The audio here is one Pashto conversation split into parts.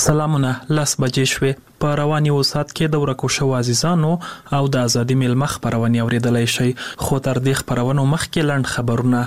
سلامونه 10 بجې شوې په رواني وسات کې د ورکو شو عزیزانو او د ازادي میلمه خبرونه اوریدلای شي خو تر دې خبرونو مخکې لاند خبرونه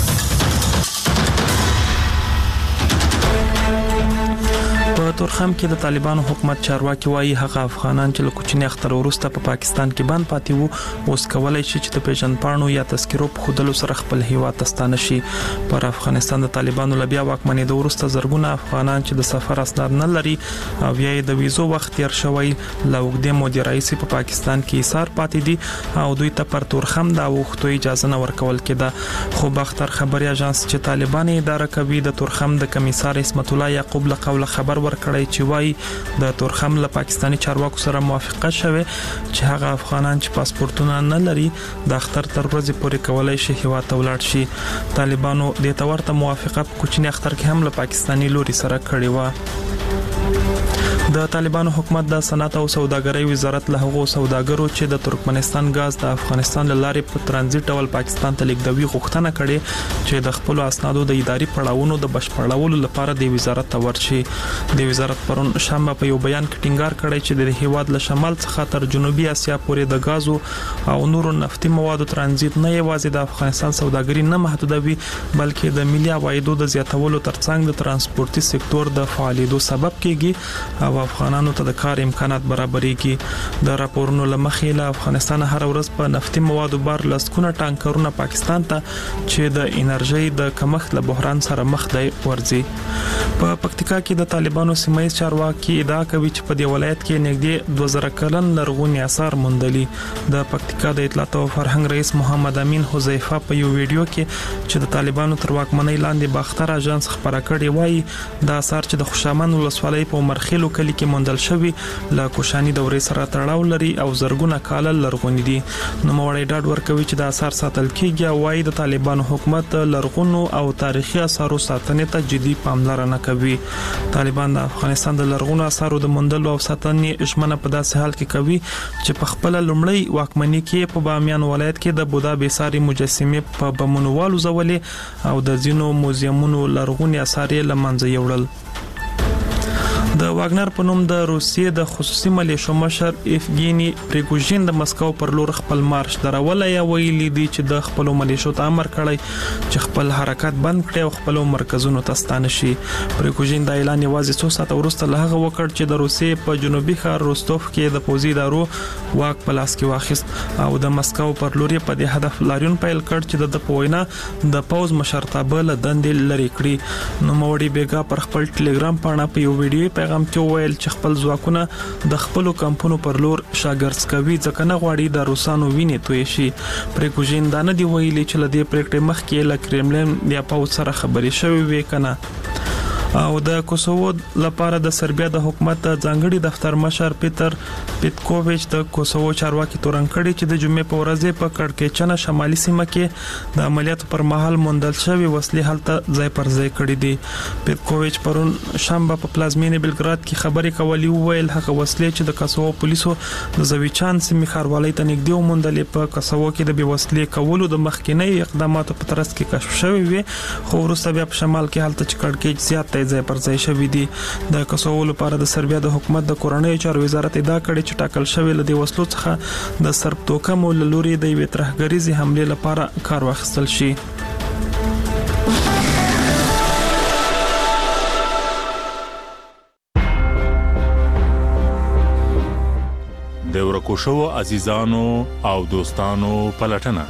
په تورخم کې د طالبانو حکومت چارواکي وایي هغه افغانان چې له کوچني اختر وروسته په پاکستان کې بند پاتې وو اوس کولای شي چې د پیژنپاڼو یا تذکرو په خودلو سره خپل هیواد ته ستانه شي پر افغانستان د طالبانو لبیا واکمنۍ د وروسته زرګونه افغانان چې د سفر اسناد نه لري او یا د ویزو وخت تیر شوی لوګدې مودي رئیس په پاکستان کې ایثار پاتې دي او دوی ته پر تورخم د وختو اجازه نه ورکول کېده خو بختر خبري اژانس چې طالبان اداره کوي د تورخم د کمیسار اسمت الله یعقوب له قوله خبر ورکړی چې وایي د تورخم له پاکستانی چارواکو سره موافقه شوه چې هغه افغانان چې پاسپورتونه نه لري د اختر تر ورځې پورې کولای شي هیواد ته ولاړ شي طالبانو د تورته موافقه په کوچني اختر کې هم له پاکستانی لوري سره کړې و د طالبانو حکومت د صنعت او سوداګرۍ وزارت له هغو سوداګرو چې د ترکمنستان غاز د افغانستان له لارې په ترانزیت ډول پاکستان ته لیږدوي غوښتنه کړې چې د خپل اسنادو د اداري پړاوونو د بشپړولو لپاره د وزارت ته ورشي د وزارت پرون شنبه په یو بیان کې ټینګار کړی چې د هیواد له شمال څخه تر جنوبي اسیا پورې د غازو او نورو نفتي موادو ترانزیت نه یوازې د افغانستان سوداګري نه محدودوي بلکې د ملي عوایدو د زیاتولو ترڅنګ د ترانسپورتي سکتور د فعالیتو سبب کیږي او افغانانو ته د کار امکانات برابرېږي د راپورونو لمخې له افغانستان هر ورځ په نفتي موادو بار لسکونه ټانکرونه پاکستان ته چې د انرژي د کمښت له بحران سره مخ دی ورځي په پکتیکا کې د طالبانو سیمایي چارواکي ادعا کوي چې په دې ولایت کې نږدې 2000 کلن لرغونی آثار موندلي د پکتیکا د اطلاعات او فرهنګ رئیس محمد امین حذیفه په یو ویډیو کې چې د طالبانو تر واکمنۍ لاندې باختر اژانس خبره کړې وایي د آثار چې د خوشامند ولسوالۍ په مرخیلو کلی کې موندل شوی له کوشاني دورې سره تړاو لري او زرګونه کال لرغونی دي نو موړی ډاډ ورکوي چې د آثار ساتل کیږي وایي د طالبانو حکومت لرغونو او تاریخي آثارو ساتنې ته جدي پاملرنه کوي طالبان د افغانستان د لرغونو آثارو د موندلو او ساتنې ژمنه په داسې حال کې کوي چې په خپل لومړی واکمنۍ کې په بامیان ولایت کې د بودا بیساری مجسمه په بمونوالو زولې او د زینو موزیمونو لرغونی آثار یې لمنځه یوړل د واګنر په نوم د روسیې د خصوصي ملیشو مشر ایفګینی پریګوژین د مسکو پر لور خپل مارش درولای یا ویلي دي چې د خپل ملیشو ته امر کړی چې خپل حرکت بند کړي او خپل مرکزونو ته ستانه شي پریګوژین د اعلان یوازې 2 ساعت وروسته له هغه وکړ چې د روسیې په جنوبي ښار روستوف کې د پوزي دارو واک په لاس کې واخیست او د مسکو پر لور په دې هدف لاریون پیل کړ چې د پوینا د پوز مشرتابه له دندې لري کړی نو موړي بیګا پر خپل ټلګرام پاڼه په یو ویډیو پیغام کې ویل چې خپل ځواکونه د خپل کمپونو پر لور شاګرز کوي ځکه نه غواړي د روسانو وینې توی شي پریګوژین دا نه دی ویلي چې لدې پریکړې مخکې له کرملین یا پاو سره خبرې شوې وي کنه او د کوسوو لپاره د سربیا د حکومت ځانګړي دفتر مشر پیټر پیټکوویچ د کوسوو چارواکي تورن کړي چې د جمعې په ورځ په کړکېچنه شمالي سیمه کې د عملیاتو پر مهال موندل شوی وسلې حالت ځای پر ځای کړي دي پیټکوویچ پرون شنبه په پلازمینې بلګراد کې خبرې کولې ویل هغه وسلې چې د کوسوو پولیسو د زویچان سیمې ښاروالۍ ته نږدې وموندلې په کوسوو کې د بېوسلې کولو د مخکینی اقداماتو په ترڅ کې کشف شوی وي خو وروسته بیا په شمال کې حالت چې کړکېچ زیات ځای پر ځای شوی دی د کوسوو لپاره د سربیا د حکومت د کورنۍ چارو وزارت ادعا کړې چې ټاکل شوی لدی وسلو څخه د سرب توکم لوري د یوې ترهګریزي حمله لپاره کار واخیستل شي د ورکو شو عزیزانو او دوستانو پلټنه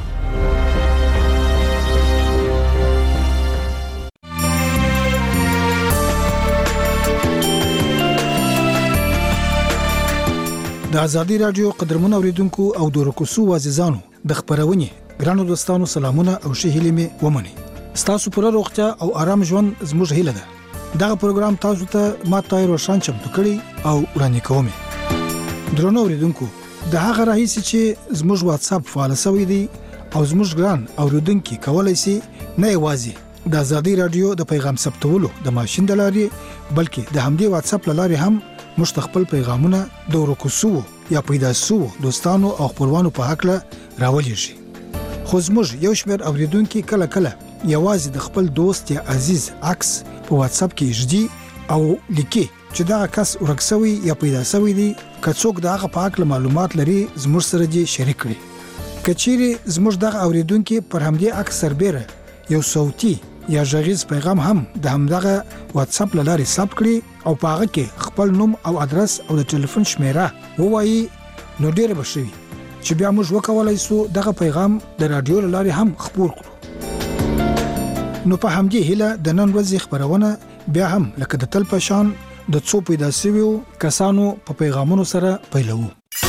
د ازادي رادیو قدرمنو اوریدونکو او د ورکوسو عزیزانو د خبرونې ګرانو دوستانو سلامونه او ښه هیله مې ومني ستاسو پر روغتیا او آرام ژوند زموږ هیله ده دا پروګرام تاسو ته ماته روشن چمتو کړي او وړاندې کوم درنو اوریدونکو د هغه راهیسي چې زموږ واتس اپ فعال شوی دی او زموږ ګران اوریدونکو کولای شي نه یوازې د ازادي رادیو د پیغام ثبتولو د ماشين د لارې بلکې د همدې واتس اپ لارې هم مستقبل پیغامونه د ورکوسو یا پیدا سو دوستانو او خپلوانو په حق له راولي شي خو زموږ یو شمېر اوریدونکو کله کله یوازې د خپل دوست یا عزیز عکس په واتس اپ کې ژدي او لیکي چې دا کس ورکسوي یا پیدا شوی دی کڅوک دغه پاک معلومات لري زموږ سره دې شریک کړي کچيري زموږ دغه اوریدونکو پر همدې اکثر بیره یو صوتي یا غږیز پیغام هم د همدغه واتس اپ لارې ثبت کړي او پاغه کې خپل نوم او ادرس او د ټلیفون شمیره ووایي نو ډیر بشوي چې بیا موږ وکولای شو دغه پیغام د رادیو لارې هم خپور کړو نو په همدې هله د نن ورځې خبرونه بیا هم لکه د تل پشان د څو پیدا شویو کسانو په پیغامونو سره پیلو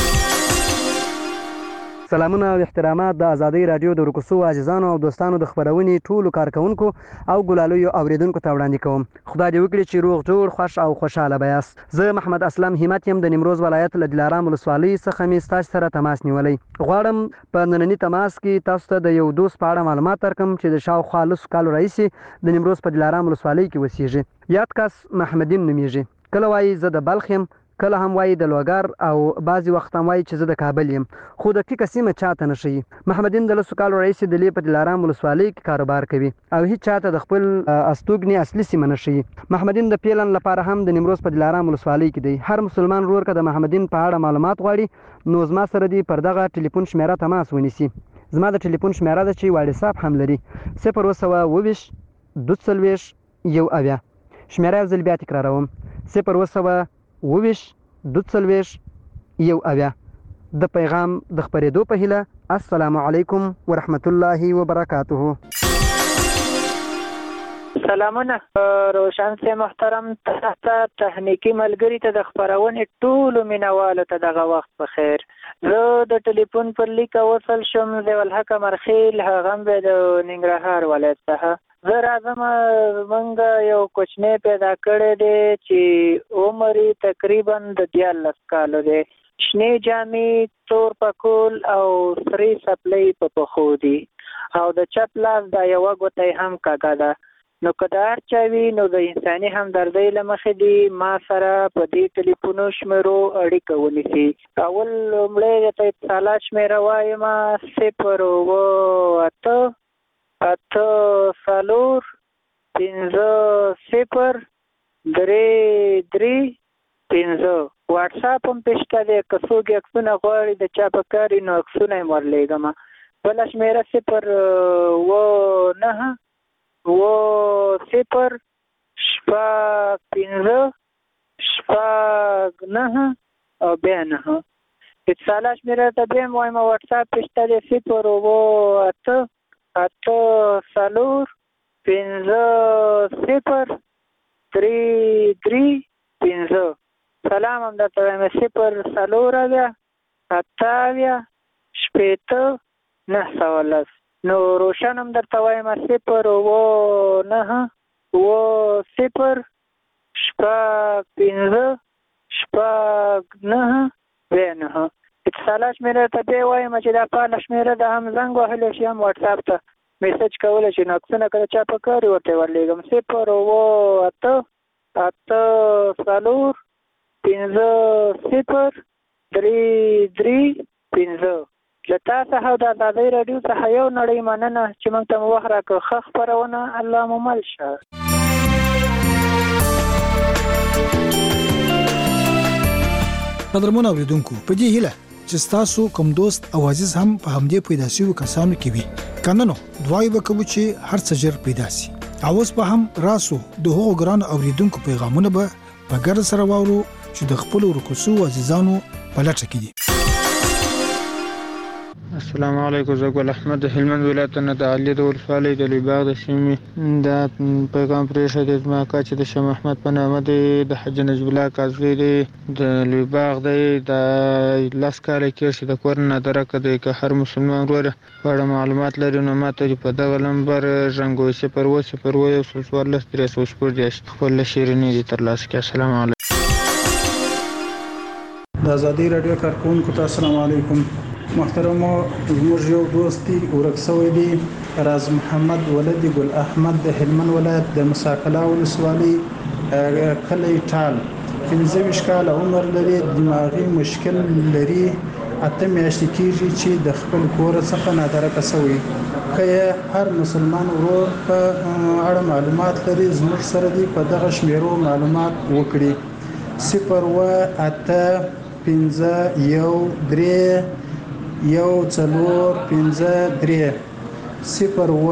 سلامونه او احترامات د ازادي رادیو د ورکوسو عزیزانو او دوستانو د خبرونې ټولو کارکونکو او ګلالویو اوریدونکو ته وړاندې کوم خدای دې وکړي چې روغ جوړ خوش او خوشاله بیاست زه محمد اسلم همت يم د نیمروز ولایت له دلارام ولسوالۍ څخه مې تاسو سره تماس نیولې غواړم په نننی تماس کې تاسو ته د یو دوست په اړه معلومات درکم چې د شاوخوا لسو کالو راهیسې د نیمروز په دلارام ولسوالۍ کې اوسېږي یاد کس محمدین نومیږي کله وایي زه د بلخ یم کله هم وایي د لوګر او بعضی وخت هم وایي چې زه د کابل یم خو د دقیقه سیمه چاته نشي محمدین د لسو کالو رئیس د لیپ دلارام ولسوالۍ کې کاروبار کوي او هیڅ چاته د خپل استوګنی اصلي سیمه نشي محمدین د پیلن لپاره هم د نیمروز په دلارام ولسوالۍ کې دی هر مسلمان ورور که د محمدین په اړه معلومات غواړي نو زما سره دی پر دغه ټلیفون شمیره تماس ونیسي زما د ټلیفون شمیره ده چې واتس اپ هم لري 020 22 یو اویا شمیره ځل بیا تکراروم 020 22 یو اویا د پیغام د خبرېدو په هیله السلام علیکم ورحمت الله وبرکاته سلامونه روشن سي محترم تاسو تخنیکی ملګری ته د خبرونې ټولو مینوالو ته دغه وخت بخیر زه د ټلیفون پر لیک وصل شوم د الحق مرخیل هغه به د ننګرهار ولایت څخه زه راځم موږ یو کوچنی پیدا کړی دی چې عمر تقریبا د 14 کالو دی شنې جامې تور پکول او سری سپلۍ په پښو دي او د چپ لاس د یوه ګوتې هم کاږه ده نو که د هر چا وي نو د انساني همدردۍ له مخې دي ما سره په دې ټلیفونو شمیرو اړیکه ونیسي اول لومړی درته اتصالات شمیره وایم 0 8 څلور 5 0 3 5 واتس اپ هم پېشته دی که څوک عکسونه غواړي د چا په کار نو عکسونه یې ورلیږم بله شمیره 0 9 شپږ 5 9 او بیا 9 اتصالات شمیره ته بیا هم وایم واتس اپ پېشته دی 0 8 څلور 5 0 3 5 سلام هم درته وایم 0 څلور اویا 8 شپېته 910 نو روشن هم درته وایم 0 9 0 شپږ 5 شپږ 9 بیا 9 اتصالات شمیره ته بیا وایم چې دا فعاله شمیره ده هم زنګ وهلی شي هم واتس اپ ته میسج کولی شي نو عکسونه که د چا په کار وي ورته یې ورلیږم 0 8 څلور 5 0 3 5 له تا څخه د ازادۍ راډیو څخه یو نړۍ مننه چې موږ ته مو وخت راکړ ښه خپرونه الله مو مل شه قدرمن اوریدونکو په دې هیله چې تاسو کوم دوست او عزیز هم په همدې پیدا شوی کسانو کې وي کنه نو دعای وکړو چې هر څه ژر پیدا شي او اوس په هم راسو د هغو ګران اوریدونکو پیغامونه به په ګر سره واورو چې د خپل ورکوسو عزیزانو په لټه کې دي السلام علیکم زه ګل احمد د هلمند ولایت نه د علي د ولسوالۍ د لوی باغ د سیمې دا پیغام پرېښی دی زما اکا چې د شاه محمد په نامه دی د حاجي نجیب الله کاظمي دی د لوی باغ دی د 10 کاله کېږي چې د کور نه درکه دی که هر مسلمان ورور په اړه معلومات لري نو ما ته په دغه نمبر ژغورئ 0 314 خپل شیریني دي ترلاسه کړئ السلام علیکم د ازادي رادیو کارکونکو ته السلام علیکم محترم زموږ یو دوست دی ورک شوی دی راز محمد ولد ګل احمد د هلمند ولایت د مساکلا ولسوالۍ کلی ټال 15 کال عمر لري دماغي مشکل لري اته میاشتې کېږي چې د خپل کور څخه نادرکه شوی که هر مسلمان ورور په اړه معلومات لري زموږ سره دی په دغه شمیرو معلومات وکړي 0 و 8 15 1 3 1 4 15 3 0 و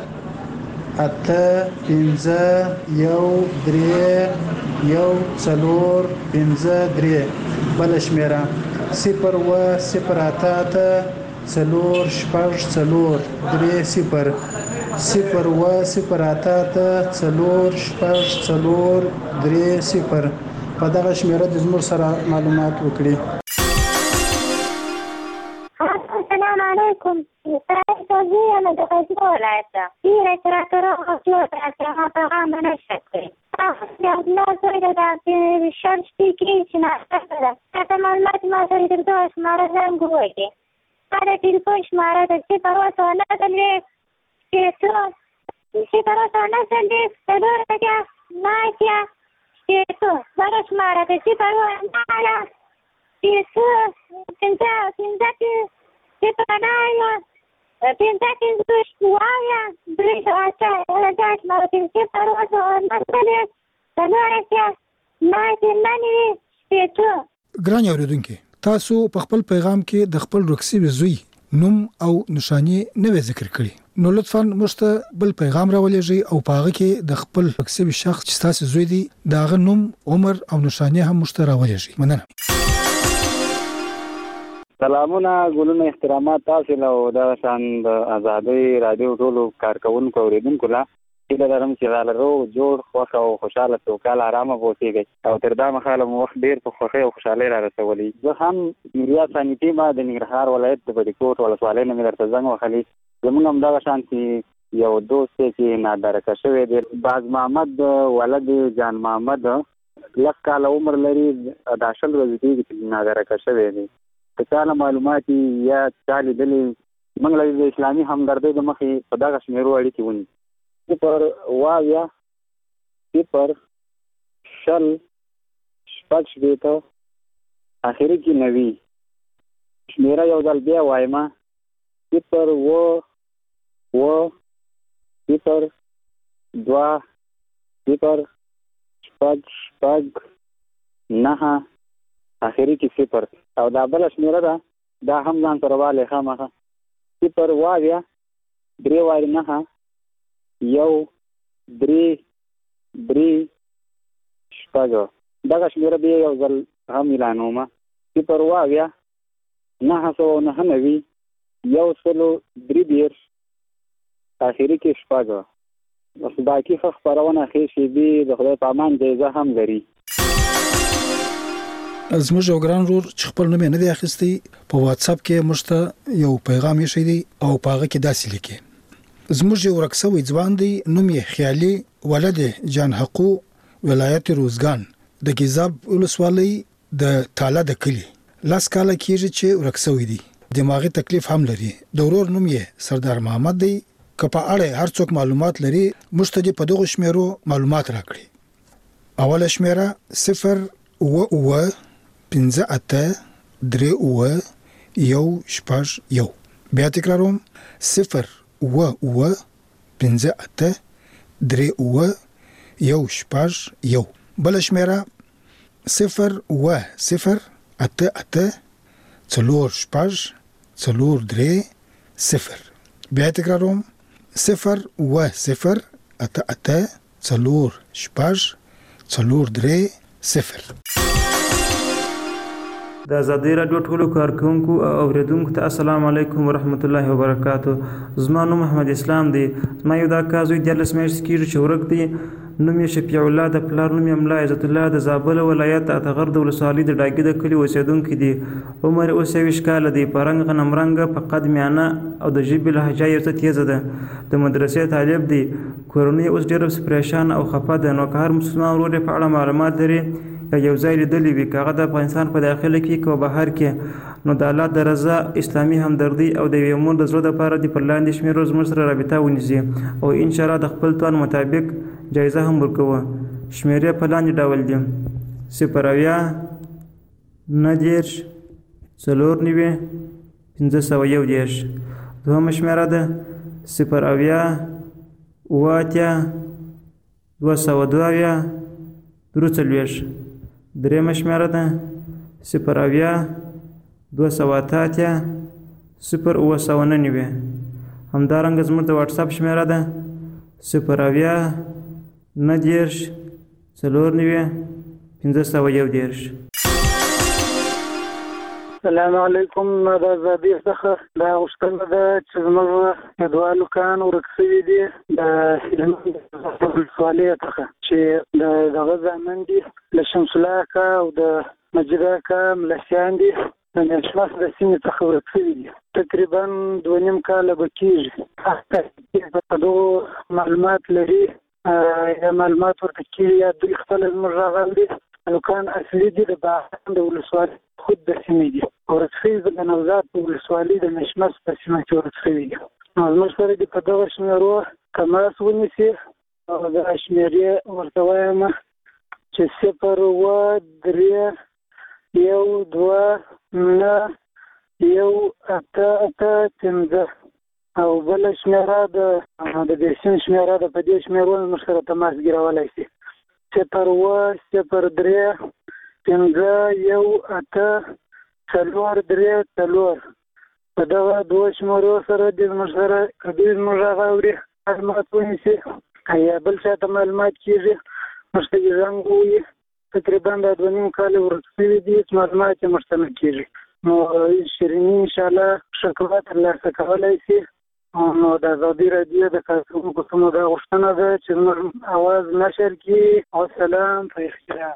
8 15 1 3 1 4 15 3 بل شمیره 0 و 0 8 4 شپږ 4 3 0 0 و 0 8 4 شپږ 4 3 0 په دغه شمیره د زموږ سره معلومات وکړي. السلام عليكم. توزيع أنا دخلت ولايته. في رتراتور غسلوت أسمع طعام نشكل. لا سويدا في الشمس في كيس نعتقد. أتمنى ما تريد الدوس مرة قوتي. هذا تلفون مرة السفر وصلنا تلي كيسون. السفر وصلنا تلي تدور تجا ماشيا كيسون. برش مرة السفر وصلنا كيسون. كنت سپنایا پینځه دوش وایا درې ساعته راځي ما پینځه پروازه مسله تنورته ما دې منی سپېټو. ګران اوریدونکو، تاسو په خپل پیغام کې د خپل رخصي زوی نوم او نشانی نه ذکر کړی، نو لطفاً مشته بل پیغام راولېږئ او پاغه کې د خپل رخصي شخص چې تاسو زوی دی داغه نوم، عمر او نشانی هم مشته راولېږئ. مننه. سلامونه، ګلونه، احترامات تاسو له د شان د آزادۍ رادیو ټولو کارکونکو اوریدونکو لا چې لرم چې غالرو جوړ خوښ او خوشاله سوکاله آرامه اوسئ او تر دا مخاله مو وخت ډیر په خوښۍ او خوشحالۍ را رسولي. زه هم میریا ثانیتی ما د ننګرهار ولایت د بډیکوټ ولسوالۍ نه مې درته زنګ وهلی. زموږ هم دغه شان چې یو دوست چې نادرکه شوی دی، باز محمد ولد جان محمد، 10 کاله عمر لري، د 10 ورځې کېږي چې نادرکه شوی دی. کله معلومات یا چالي دلی موږ له د اسلامي همدردۍ د مخې په دغه شمیرو اړیکې ونی 0 وایا 0 شل شپږ شپېته اخري کې 90 شمیره یو ځل بیا وایم 0 و 0 2 0 شپږ 9 اخري کې 0 او دا بل شمیره ده، دا هم ځان سره والی خامخه 0 وایا 3 واري 9 1 3 3 شپږ. دغه شمیره بیا یو ځل هم اعلانومه 0 وایا 999 1 اخري کې شپږ. بس باقي خبرونه ښې شي دي د خدای په امان جایزه هم لري. زموږ یو ګران ورور چې خپل نوم نه دی اخیستی، په واتس اپ کې مشته یو پیغام یې شي دی او پاغه کې داسې لیکي: زموږ یو رکسوي ځوان دی، نوم یې خیالي ولد جان حقو، ولایت روزګان د گیزاب ولسوالۍ د تاله د کلی، 10 کاله کېږي چې رکسوي دی، دماغي تکلیف هم لري. د ورور نوم یې سردار محمد دی. که په اړه هر څوک معلومات لري مشته په دغه شمیرو معلومات راکړي. اوله شمیره 0 و 15 8 3 و 1 شپږ 1. بیا تکراروم 0 و 15 8 3 و 1 شپږ 1. بل شمیره 0 و 0 8 8 4 شپږ 4 3 0. بیا تکراروم 0 و 0 8 8 4 شپږ 4 3 0. د آزادۍ راډیو ټولو کارکونکو او اوریدونکو ته السلام علیکم ورحمت الله وبرکاته. زما نوم محمد اسلام دی. زما یو دا کار زوی 14 میاشتې کېږي چې ورک دی. نوم یې شفیع الله، د پلار نوم یې ملا عزت الله، د زابل ولایت اتغر د ولسوالۍ د ډاګي د کلي اوسېدونکی دی. عمر یې 29 کاله دی. په رنګ غنم رنګه، په قد میانه او د ژبې لهجه یې څه تیزه ده. د مدرسې طالب دی. کورنۍ اوس ډېره پریشان او خفه ده. نو که هر مسلمان ورور یې په اړه معلومات لري یو ځای لیدلی وي، که هغه د افغانستان په داخله کې که بهر کې، نو د الله د رضا، اسلامي همدردۍ او د یوې مور د زړه دپاره دې پر لاندې شمیرو زموږ سره رابطه ونیسي او انشاءالله د خپل توان مطابق جایزه هم ورکوه. شمیرې په لاندې ډول دي: 0 9 4 501. دوهمه شمیره ده 0 2 2 43. درېیمه شمېره ده 080 288 0 همدارنګه زموږ د واتساپ شمېره ده 090 السلام علیکم. د ازادۍ څخه دا غوښتنه ده چې زموږ دوه هلکان ورک شوي دي د هلمند ولسوالۍ څخه چې دغه زامن دي له شمس الله اکا او د مجید اکا ملسیان دي د نشماس د سیمې څخه ورک شوي دي. تقریبا 2.5 کاله به کېږي. په دغو معلومات لري یا معلومات ورته کېږي یا دوی خپله زموږ راغلي دي. هلکان اصلي دي د باغان د ولسوالۍ خود د سیمې دي. ورک شوي د نوزاد په ولسوالۍ د نشمس په سیمه کې ورک شوي دي. زموږ سره دې په دغه شمېرو تماس ونیسي او د شمېرې ورته وایم چې 0129885 او بله شمېره د دې سیم شمېره ده. په دې شمېرو موږ سره تماس ګیرولی شي 0203184 په دغه دوه شمېرو سره دې موږ سره دوی زموږ هغه اوري معلومات ونیسي یا بل چا ته معلومات کېږي موږ ته یې زنګ ووایي. تقریبا دا 2.5 کاله ورک شوي دي چې معلومات یې موږ ته نه کېږي. نو شیریني انشاءالله ښه ترلاسه کولی شي. نو د ازادۍ راډیو د کارکوونکو څخه دا غوښتنه ده چې زموږ اواز نشر کړي. والسلام په احترام.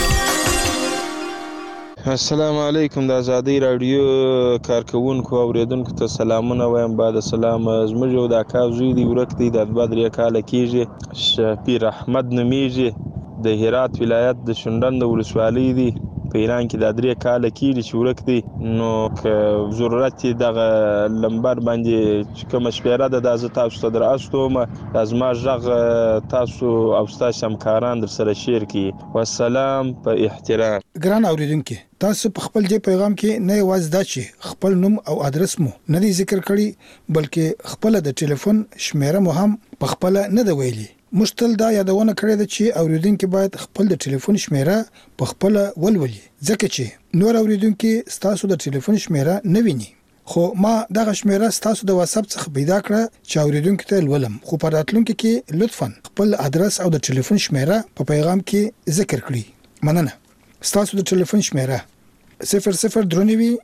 السلام علیکم. د ازادۍ راډیو کارکوونکو او اوریدونکو ته سلامونه وایم. بعد سلام. زموږ یو د اکا زوی دی ورک دی د 2-3 کاله کېږي. شفیر احمد نومیږي. د هرات ولایت د شونډند ولسوالۍ دی. په ایران کې د 3 کاله کېږي چې ورک دی. نو که ضرورت یې دغه لمبر باندې کومه شمېره ده دا زه تاسو ته در استوم. دا زما غږ تاسو او ستاسو همکاران در سره شیر کړي. والسلام په احترام. ګران اوریدونکو تاسو په خپل دې پیغام کې نه یوازې دا چې خپل نوم او ادرس مو نه دی ذکر کړی بلکې خپل د ټلیفون شمېره مو هم په خپل نه دی ویلي. مشتل دا یادونه کړې ده چې اوریدونکو باید خپل د ټلیفون شمېره په خپل ولولي ځکه چې نور اوریدونکو تاسو د ټلیفون شمېره نه ویني. خو ما دغه شمېره تاسو د واتساپ څخه پیدا کړه چې اوریدونکو ته ولولم. خو په راتلونکو کې لطفاً خپل ادرس او د ټلیفون شمېره په پیغام کې ذکر کړئ. مننه. تاسو د ټلیفون شمېره 0039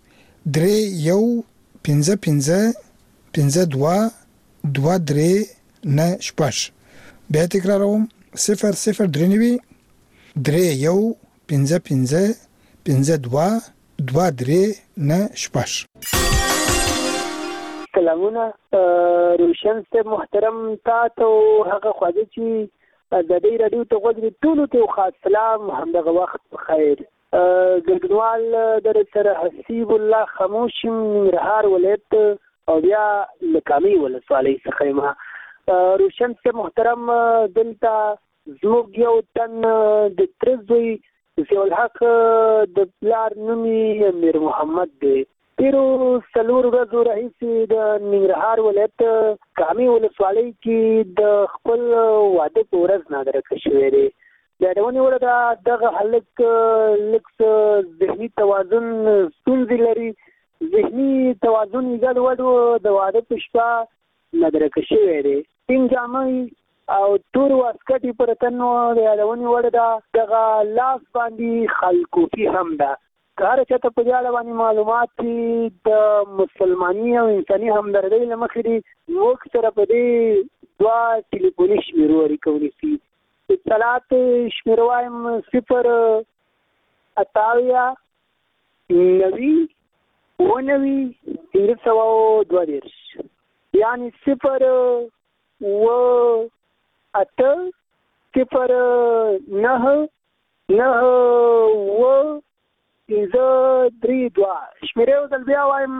3152 بیا تکراروم 0039 3152 سلامونه. روشن صاحب محترم تاسو هغه خواږه چې ازادۍ راډیو ته غوږ ټولو ته خاص سلام. همدغه وخت بخیر. ګډونوال در سره حسیب الله خاموش ننګرهار ولایت او بیا لکامي ولسوالۍ څخه یم. روشن صاحب محترم دلته زموږ یو تن د تره زوی ضیاءالحق د پلار نوم یې امیر محمد دی. تیرو 4 ورځو راهیسې د ننګرهار ولایت کامي ولسوالۍ کې د خپل واده په ورځ نادرکه شوی دی. د یادونې وړ ده دغه هلک لږ ذهني توازن ستونزې لري. ذهني توازن یې ګډوډ و. د واده په شپه نادرکه شوی دی. سپین جامې او تور واسکټ پر تن و. د یادونې وړ ده دغه لاس باندې خلکوفي هم ده. که هر چاته په دې اړه باندې معلومات د مسلماني او انساني همدردۍ له مخې دي موږ سره په دې 2 ټلیفوني شمېرو اړیکه ونیسي. اطلاعات شمېره وایم 088901522 یعنې 08992 شمېرې یو ځل بیا وایم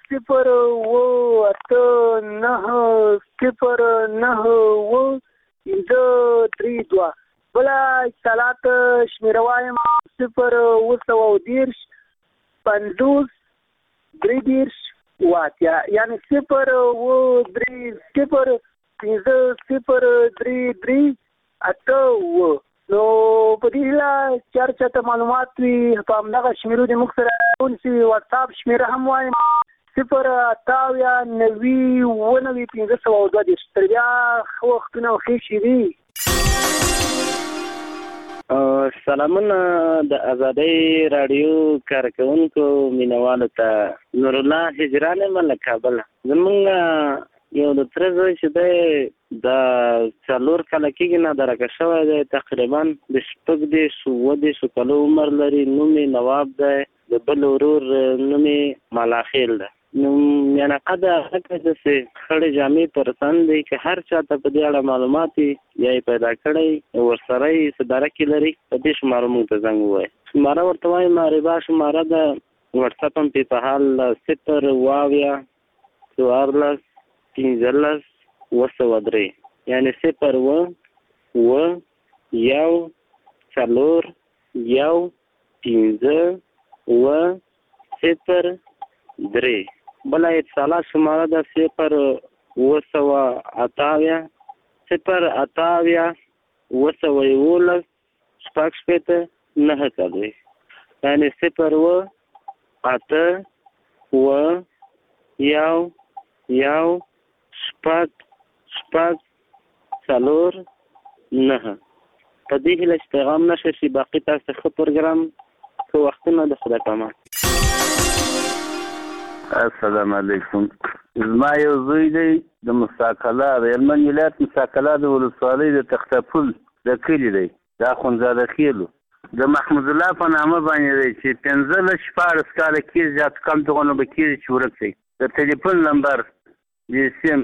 08992 بله اطلاعات شمېره وایم 020 50 33 واتیا یعنې 030 50 33 8 نو په دې لا چرچا ته معلومات وي په همدغه شمیرو د موږ سره ونسي واتس اپ شمیره هم وایم 098909502 تر بیا وختونه خېشي دي. سلامونه د آزادۍ رادیو کارکونکو مینوالو ته نور الله هجران مله کابل زمونږ یو د تر زوی چې دی د 4 کاله کېږي نه درکه شوی دی تقریبا د 14 کالو عمر لري. نوم یې نواب دی د بل ورور نوم یې ملاخیل دی. نو یعنی قدر هغه داسې خړې جامې پرسان دی که هر چا ته په دې اړه معلومات یا یې پیدا کړی ورسره یې صداره کې لري په دې شماره موږ ته زنګ ووایي. شماره ورته وایم ربا شماره ده وټساپ هم پې په حال 01415 یعنی 01415 بله اتصالات شماره ده 028 028 9 یعنی 018 په دې هیله چې پیغام نشه شي باقي تاسو ښه پروګرام که وختونه د خدای په امان. السلام علیکم. زما یو زوی دی د مساکله د هلمند ولایت مساکله د ولسوالۍ د تختپل د کلي دی د اخندزاده خیلو د محمود الله په نامه باندې دی چې 15-14 کاله کېږي یا کم دغونه به کېږي چې ورک دی. د تلیفون نمبر د سیم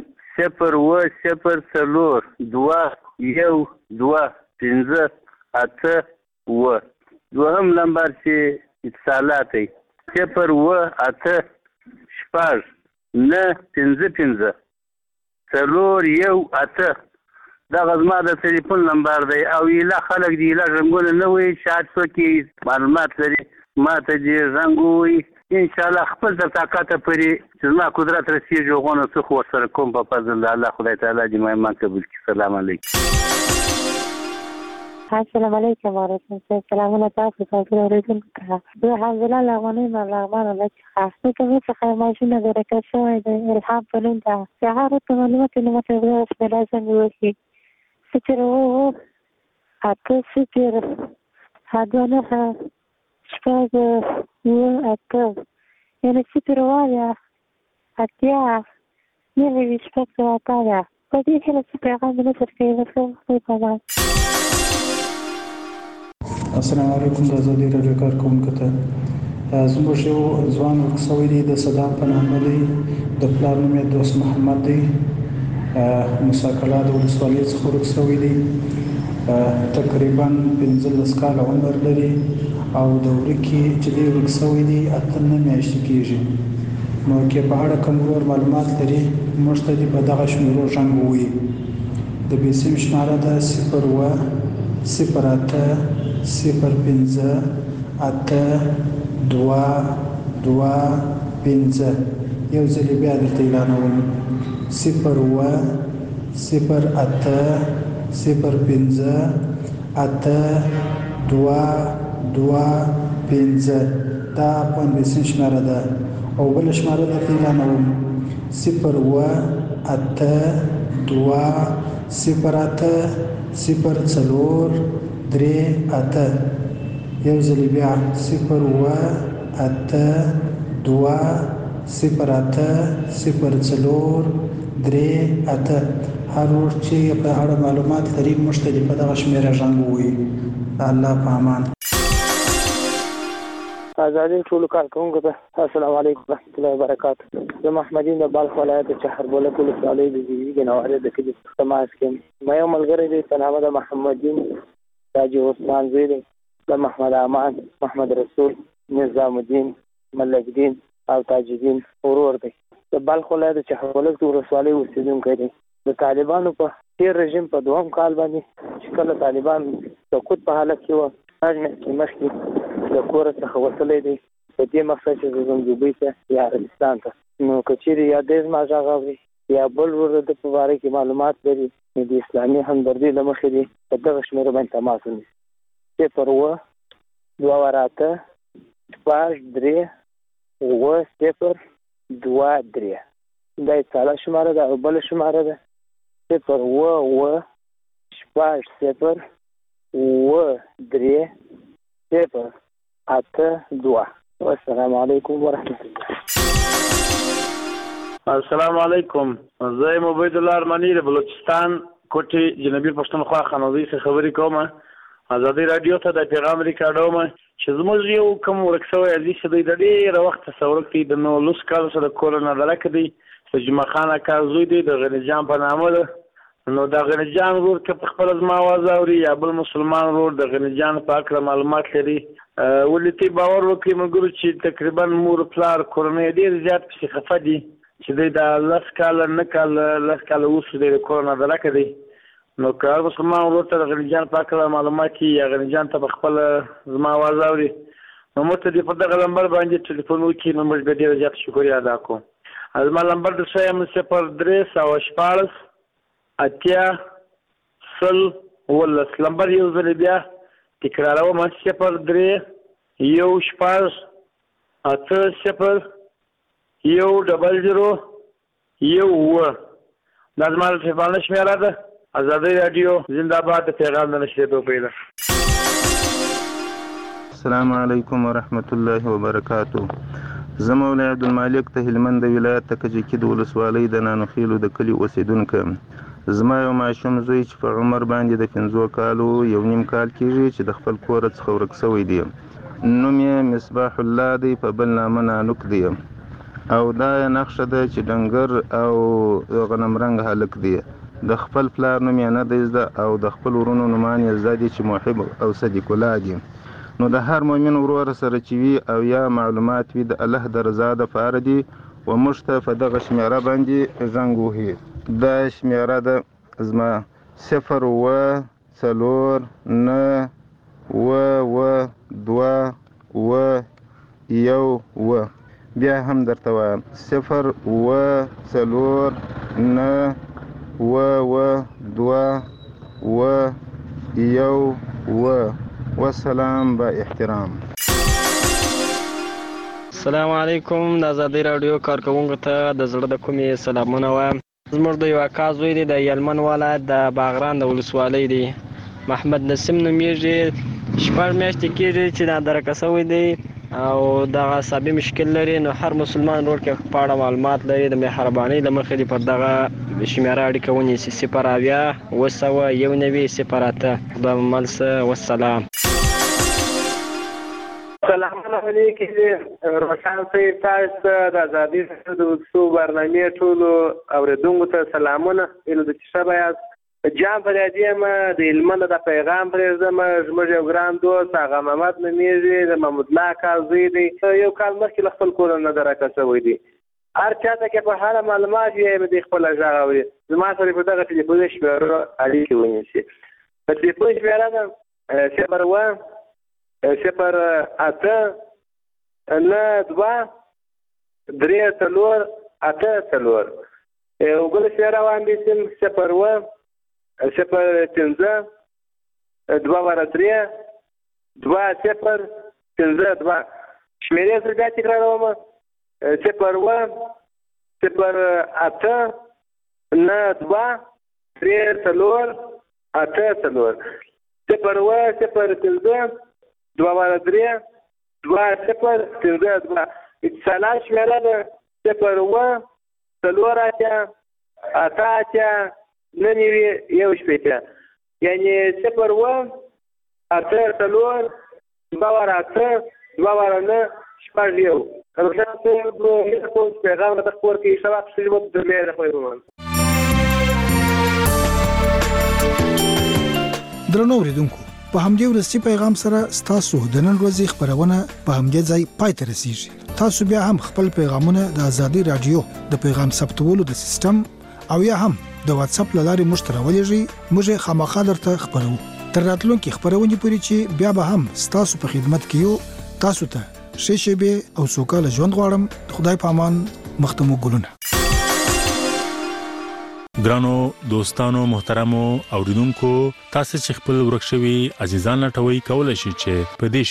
080201215 دوهم نمبر چې اتصالات دی 018 955 دغه زما د تلیفون نمبر دی او ایله خلک دی ایله رنګونه نه وي چې هر څوک معلومات لري ما ته دې زنګ ووایي انشاءالله خپل تر طاقته پورې چې زما قدرت رسېږي هغونه څه خو ورسره کوم په فضل الله خدای تعالی دې مهمان قبول کړي. سلام علیکم. السلام علیکم ورحمۃ اللہ. سلامونه تاسو ته اوریدونکو ته زه حمزله لغونی ملغمانه لکه کومې څخه ماشینه درکه شوی د الهام په نوم ده سهار ته معلومات نه مته وروسته په لازم وشي 0 یعنی 0 په دې کې څه پیغام نه ورکوي نو السلام علیکم. د آزادۍ راډیو کارکونکو ته زموږ یو ځوان ورکسوی دی د صدام په نامه دی د پلار نوم یې دوست محمد دی مساکله د ولسوالۍ څخه ورکسوی دی تقریبا 15 کاله عمر لري او د ورکې چې دی ورکسوی دی 8 میاشتې کېږي. نو کې په اړه کوم نور معلومات لري موږ ته دې په دغه شمیرو زنګ ووایي. د بیسیم شماره ده 080582225 یو ځل بیا درته اعلانوم 080582225 دا افغان بیسیم شماره ده او بل شماره درته اعلانوم 018004038 یو ځل بیا 018204038 هر ور چې په اړه معلومات لري موږ ته په دغه شمیره زنګ ووایي. الله په امان. آزادۍ ټولو کارکوونکو ته السلام علیکم ورحمۃ اللہ وبرکاتہ. زه محمدین د بلخ ولایت چهربولک ولسوالۍ د زیږیدې نوارې د کلي تماس کې ما یو ملګری دی په نامه د محمدین تاجي عثمان زوی دی د محمد امان محمد رسول نظام الدین ملک دین او تاج الدین ورور دی. د بلخ ولایت چهربولک ولسوالۍ اوسیدونکی دی. د طالبانو په تیر رژیم په 2 کال باندې چې کله طالبان سقوط په حالت کې وو مخکې د کور څخه وتلی دی په دې مقصد چې زه ځم دوبۍ ته یا عربستان ته. نو که چیرې یا دې زما غږ اوري یا بل ورته د په اړه کې معلومات لري د اسلامي همدردي له مخې دی په دغه شمیره باندې تماس ونیسي 0-2-8-2-3-9-0-2-3 دا یې ساده شماره ده او بله شماره ده 0-2-8-2-3-9-0-2-3-8-2. والسلام علیکم ورحمۃ الله. السلام علیکم. زه عبید الله ارمانی د بلوچستان کوټي جنوبي پښتونخوا خانوزي څخه خبرې کوم. ازادي رادیو ته د پیغام ریکارډوم چې زموږ یو کوم ورکسوي عزیز دی د ډېر وخت تصور کوي د نو لوس کال سره کورونا دلکه دی سجما خان کازوی دی د غنجان په نامه ده. نو د غنجان ورور کې په خپل ځما आवाज اوري یا بل مسلمان ورور د غنجان په اړه معلومات لري ولې باور وکړي موږ چې تقریبا مور پلار کورونا ډېر زیات په خفه دي چې د لاس کال نه کال لاس کال اوس د کورونا دلکه دی. نو کار مسلمان ورور ته د غنجان په اړه معلومات یا غنجان ته په خپل ځما आवाज اوري نو موږ ته په دغه نمبر باندې ټلیفون وکړي نو موږ به ډېر زیات شکریا ادا کوو. زما نمبر د سیم 0314 اتیا سل ولس نمبر یو ځل بیا تکراروم 0314 اته صفر یو ډبل زیرو یو دا زما ټلیفون شمیره ده. ازادي رادیو زنده باد پیغام د نشریدو پیدا. السلام علیکم ورحمت الله وبرکاتو. زه مولا عبدالمالک ته هلمند ولایت ته کجکي د ولسوالۍ د نانوخیلو د کلي اوسیدونکی زما یو ماشوم زوی چې په عمر باندې د 15 کالو یو نیم کال کېږي چې د خپل کور څخه ورک شوی دی. نوم یې مصباح الله دی په بل نامه نانوک دی او دا نقشه ده چې ډنګر او غنم رنګ هلک دی. د خپل پلار نوم یې نه دی زده او د خپل ورونو نومان یې زده دي چې محب او صدیق الله دي. نو د هر مؤمن ورور سره چې وي او یا معلومات وي د الله د رضا دپاره دي و موږ ته په دغه شمیره باندې زنګ وهي. دا شمیره ده زما 0-4-9-2-1 بیا هم درته وایم 0-4-9-2-1 والسلام با احترام. السلام علیکم. د ازادي رادیو کارکونکو ته د زړه د کومې سلامونه وایم. زموږ د یو اکا زوی دی د یلمن ولایت د باغران د ولسوالۍ دی محمد نسیم نومیږي. 6 میاشتې کېږي چې نادرکه شوی دی او دغه عصبي مشکل لري. نو هر مسلمان ورور کې په اړه معلومات لري د مهربانۍ له مخې پر دغه شمیره اړیکه ونیسي 0-2-1-9-0-8. خدای ملسه والسلام. سلام علیکم. روشن صاحب تاسو د ازادي رادیو د وڅو برنامه ټولو اوریدونکو ته سلامونه. اله د شبا جام پر دې ما د علمانه د پیغام پرې زما زموږ یو ګران دوست هغه محمد نمیږي د محمود الله کازوی دی یو کال مخکې خپل کور نه درکه شوی دی. هر چاته کې په هر معلومات یې د خپل ځاغوري زما سره په دغه ټلیفون شمیره اړیکه ونیسي. په ټلیفون شمیره ده 0-1-8-2-3-4 یو بل شمیره باندې 0-2-3-2-0-5-2 شمیرې سره بیا تکراروم 0-1-8-2-3-4 اتصالات شمیره ده 0-1-8-9-1 یعنی 0-1-8-2-8-2-9 شپږ روشن صاحب کوم پیغام د خبر کې سبق شې مو د مې راوړم. درنو اوریدونکو په همدې ورسې پیغام سره تاسو د نن ورځې خبرونه په همدې ځای پای ته رسیږي. تاسو بیا هم خپل پیغامونه د ازادي رادیو د پیغام ثبتولو د سیستم او یا هم د واتس اپ لارې مشترولېږي موږ خامخا درته خبرو. تر راتلونکي خبرونه پورې چې بیا به هم تاسو په خدمت کې یو. تاسو ته شیشبه او سوکاله ژوند غواړم. خدای په امان. مختمو ګلونه. ګرانو دوستانو محترمو اوریدونکو تاسو چې خپل ورکشوي عزیزان لټوي کولای شئ چې په دې